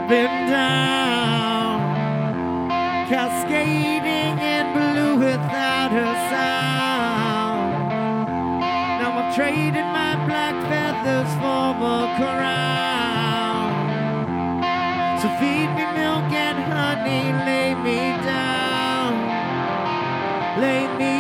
and down, cascading in blue without a sound. Now I'm trading my black feathers for a crown. So feed me milk and honey, lay me down, lay me